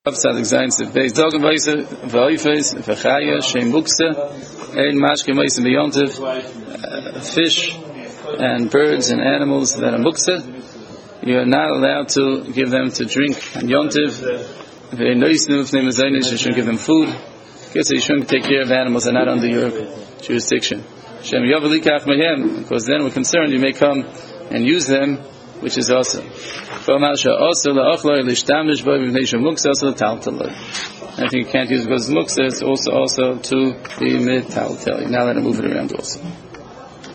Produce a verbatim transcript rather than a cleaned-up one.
Sadik Zayin Sif Beis Dogen Weise V'Oifes V'Chaya Shem Muksa Ein Mashke Meisen B'Yontiv fish and birds and animals that are muksa, you are not allowed to give them to drink. And Yontiv you shouldn't give them food. Okay, so you shouldn't take care of animals that are not under your jurisdiction. Because then we're concerned you may come and use them, which is also. I think you can't use it because it's muksa, it's also also to be mitaltel. Now let him move it around also.